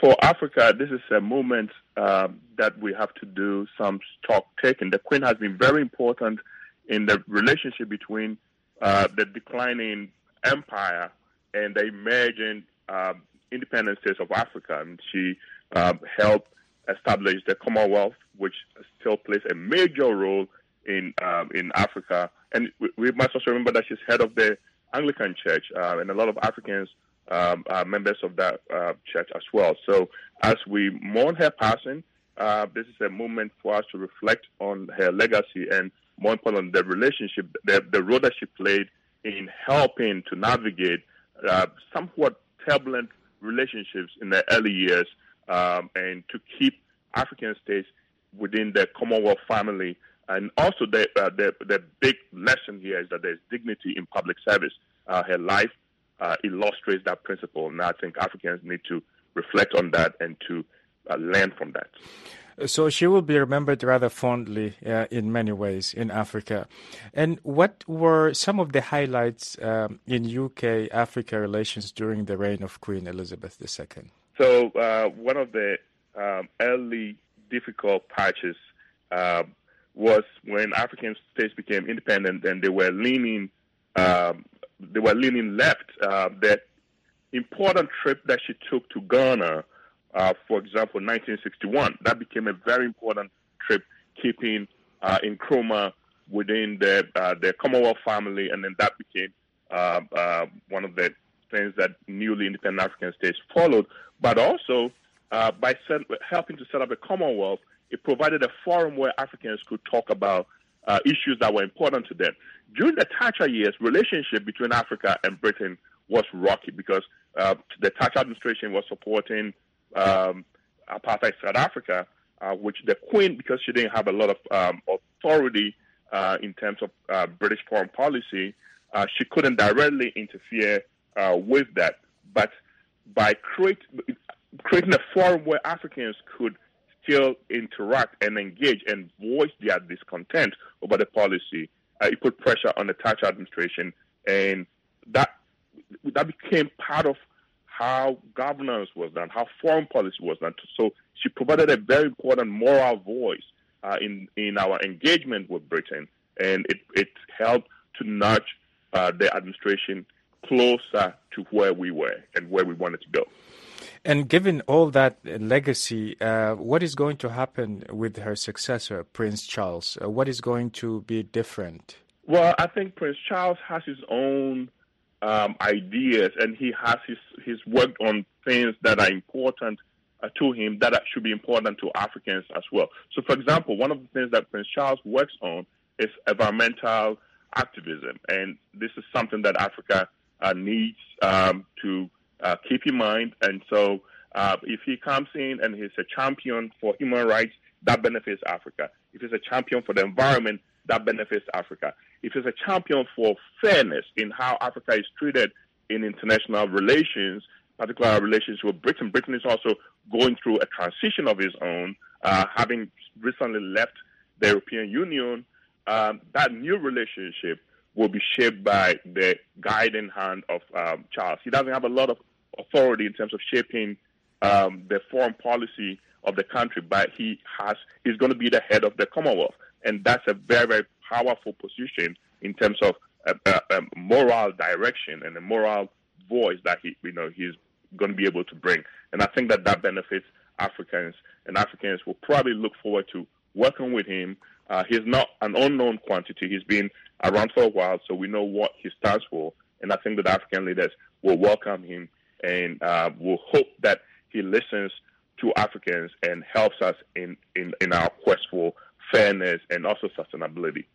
For Africa, this is a moment that we have to do some stock taking. The Queen has been very important in the relationship between the declining empire and the emerging independent states of Africa. And she helped establish the Commonwealth, which still plays a major role in Africa. And we must also remember that she's head of the Anglican Church, and a lot of Africans are members of that church as well. So as we mourn her passing, this is a moment for us to reflect on her legacy and, more important, the relationship, the role that she played in helping to navigate somewhat turbulent relationships in the early years, and to keep African states within the Commonwealth family. And also the big lesson here is that there's dignity in public service. Her life illustrates that principle, and I think Africans need to reflect on that and to learn from that. So she will be remembered rather fondly in many ways in Africa. And what were some of the highlights in UK-Africa relations during the reign of Queen Elizabeth II? So one of the early difficult patches was when African states became independent and they were leaning left. The important trip that she took to Ghana, for example, 1961, that became a very important trip, keeping Nkrumah within the Commonwealth family, and then that became one of the things that newly independent African states followed. But also, by helping to set up a Commonwealth, it provided a forum where Africans could talk about issues that were important to them. During the Thatcher years, relationship between Africa and Britain was rocky because the Thatcher administration was supporting apartheid South Africa, which the Queen, because she didn't have a lot of authority in terms of British foreign policy, she couldn't directly interfere with that. But by creating a forum where Africans could still interact and engage and voice their discontent over the policy, it put pressure on the Thatcher administration, and that became part of how governance was done, how foreign policy was done. So she provided a very important moral voice in our engagement with Britain, and it helped to nudge the administration closer to where we were and where we wanted to go. And given all that legacy, what is going to happen with her successor, Prince Charles? What is going to be different? Well, I think Prince Charles has his own ideas, and he's worked on things that are important to him that should be important to Africans as well. So, for example, one of the things that Prince Charles works on is environmental activism, and this is something that Africa needs to keep in mind. And so if he comes in and he's a champion for human rights, that benefits Africa. If he's a champion for the environment, that benefits Africa. If he's a champion for fairness in how Africa is treated in international relations, particularly our relations with Britain. Britain is also going through a transition of its own, having recently left the European Union. That new relationship will be shaped by the guiding hand of Charles. He doesn't have a lot of authority in terms of shaping the foreign policy of the country, but he's going to be the head of the Commonwealth, and that's a very, very powerful position in terms of moral direction and a moral voice that he's going to be able to bring. And I think that benefits Africans, and Africans will probably look forward to working with him. He's not an unknown quantity. He's been around for a while, so we know what he stands for, and I think that African leaders will welcome him and will hope that he listens to Africans and helps us in our quest for fairness and also sustainability.